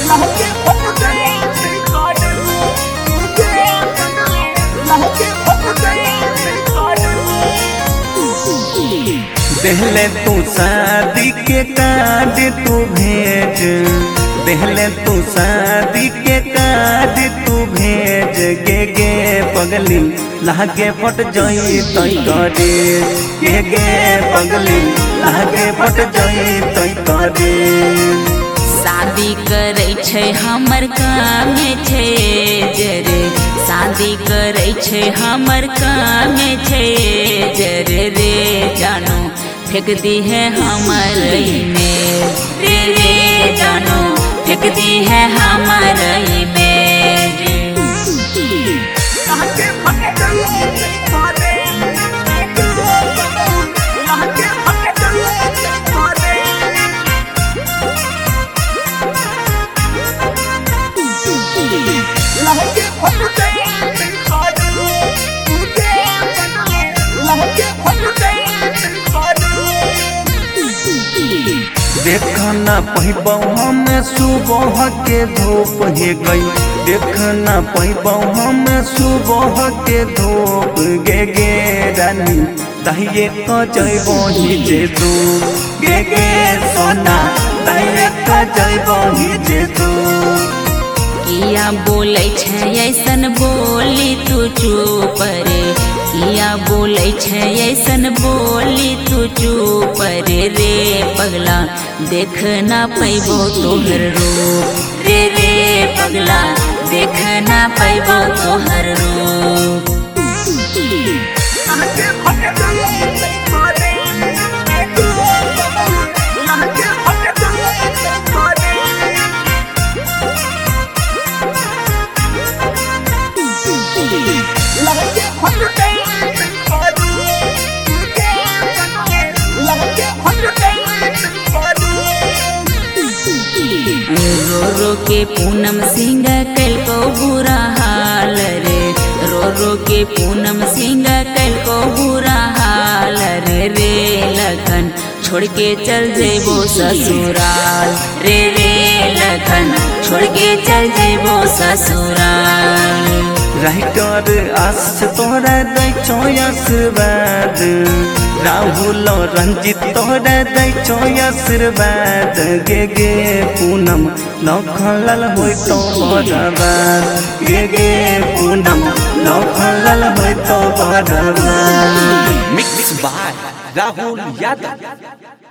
पहले तू शादी के कार्ड तू भेज, पहले तू शादी के कार्ड तू भेज गे पगली लागे पट जई तई करे गे पगली लागे पट जई तई करे। शादी करे छे हमर काम छे जरे, शादी करे छे हमर काम छे जरे रे जानो फेंक दी है हमर में रे जानो फेंक दी है हमर में। देखना पहिबौ हम सुबह के धूप हे गई, देखना पहिबौ हम सुबह के धूप गे रानी दहिए क जइबो जे तू गे सोना दहिए क जइबो जे तू। किया बोलै छै ऐसन बोली तू चुप रे, किया बोलै छै ऐसन बोली तू चुप रे पगला देख ना पैबो तोहर रूप रे पगला देख ना पैबो तोहर रूप। रो रो के पूनम सिंह कल को बुरा हाल रे, रो रो के पूनम सिंह कल को बुरा हाल रे लखन छोड़ के चल जेबो ससुराल रे लखन छोड़ के चल जेबो ससुराल। राइटर आस तोरा दै छो आशीर्वाद, राहुल रंजित तोरा दै छो आशीर्वाद गे पूनम लखनलाल होय तो बर्बाद गे पूनम लखनलाल होय तो बर्बाद। Mix by Rahul Yadav.